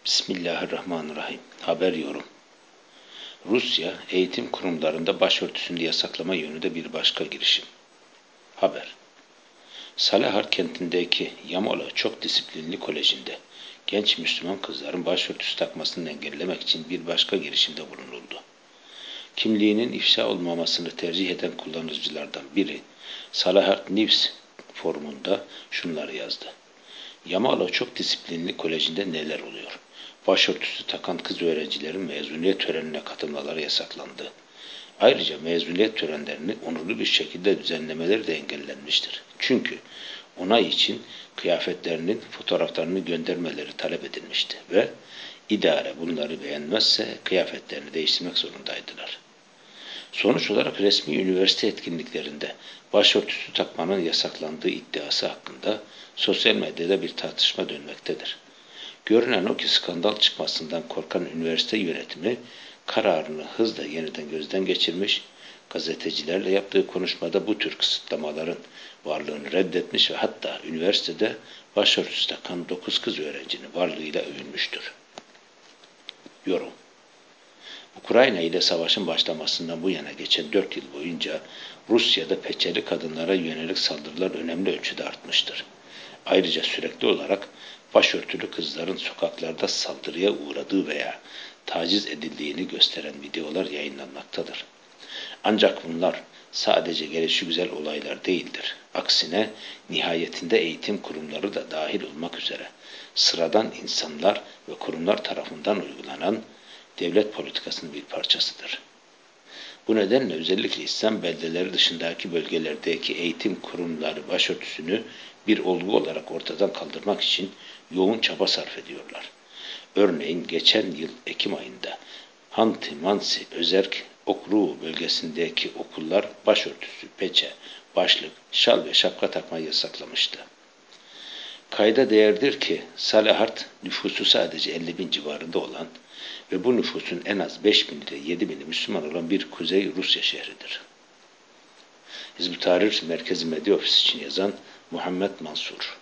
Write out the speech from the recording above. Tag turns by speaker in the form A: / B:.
A: Bismillahirrahmanirrahim. Haber yorum. Rusya eğitim kurumlarında başörtüsünü yasaklama yönünde bir başka girişim. Haber. Salahar kentindeki Yamola Çok Disiplinli Koleji'nde genç Müslüman kızların başörtüsü takmasını engellemek için bir başka girişimde bulunuldu. Kimliğinin ifşa olmamasını tercih eden kullanıcılardan biri Salahar News forumunda şunları yazdı. Yamola Çok Disiplinli Koleji'nde neler oluyor? Başörtüsü takan kız öğrencilerin mezuniyet törenine katılmaları yasaklandı. Ayrıca mezuniyet törenlerini onurlu bir şekilde düzenlemeleri de engellenmiştir. Çünkü onay için kıyafetlerinin fotoğraflarını göndermeleri talep edilmişti ve idare bunları beğenmezse kıyafetlerini değiştirmek zorundaydılar. Sonuç olarak resmi üniversite etkinliklerinde başörtüsü takmanın yasaklandığı iddiası hakkında sosyal medyada bir tartışma dönmektedir. Görünen o ki skandal çıkmasından korkan üniversite yönetimi kararını hızla yeniden gözden geçirmiş, gazetecilerle yaptığı konuşmada bu tür kısıtlamaların varlığını reddetmiş ve hatta üniversitede başörtüsü takan 9 kız öğrencinin varlığıyla övünmüştür. Yorum. Ukrayna ile savaşın başlamasından bu yana geçen 4 yıl boyunca Rusya'da peçeli kadınlara yönelik saldırılar önemli ölçüde artmıştır. Ayrıca sürekli olarak başörtülü kızların sokaklarda saldırıya uğradığı veya taciz edildiğini gösteren videolar yayınlanmaktadır. Ancak bunlar sadece gelişigüzel olaylar değildir. Aksine nihayetinde eğitim kurumları da dahil olmak üzere sıradan insanlar ve kurumlar tarafından uygulanan devlet politikasının bir parçasıdır. Bu nedenle özellikle İslam beldeleri dışındaki bölgelerdeki eğitim kurumları başörtüsünü bir olgu olarak ortadan kaldırmak için yoğun çaba sarf ediyorlar. Örneğin geçen yıl Ekim ayında Hanti-Mansi Özerk Okruğu bölgesindeki okullar başörtüsü, peçe, başlık, şal ve şapka takmayı yasaklamıştı. Kayda değerdir ki Salahart nüfusu sadece 50 bin civarında olan ve bu nüfusun en az 5 bin ile 7 bini Müslüman olan bir Kuzey Rusya şehridir. Hizb-ut Tahrir Merkezi Medya Ofisi için yazan Muhammed Mansur.